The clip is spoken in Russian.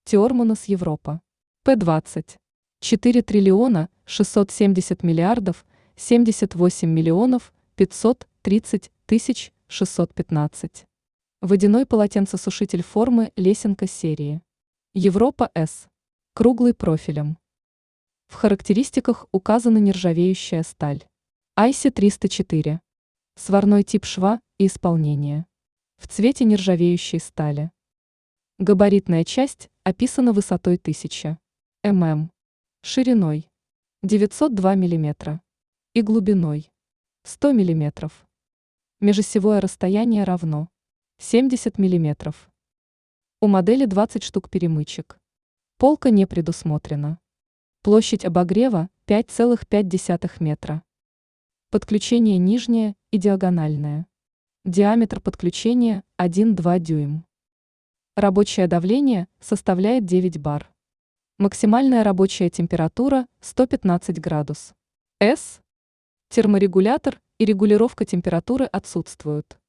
Тиормонос Европа. П-20. 4 триллиона 670 миллиардов 78 миллионов 530 тысяч 615. Водяной полотенцесушитель формы лесенка серии. Европа С. Круглый профилем. В характеристиках указана нержавеющая сталь. IC304. Сварной тип шва и исполнения. В цвете нержавеющей стали. Габаритная часть описана высотой 1000 мм, шириной 902 мм и глубиной 100 мм. Межосевое расстояние равно 70 мм. У модели 20 штук перемычек. Полка не предусмотрена. Площадь обогрева 5,5 метра. Подключение нижнее и диагональное. Диаметр подключения 1,2 дюйм. Рабочее давление составляет 9 бар. Максимальная рабочая температура 115 градус. С. Терморегулятор и регулировка температуры отсутствуют.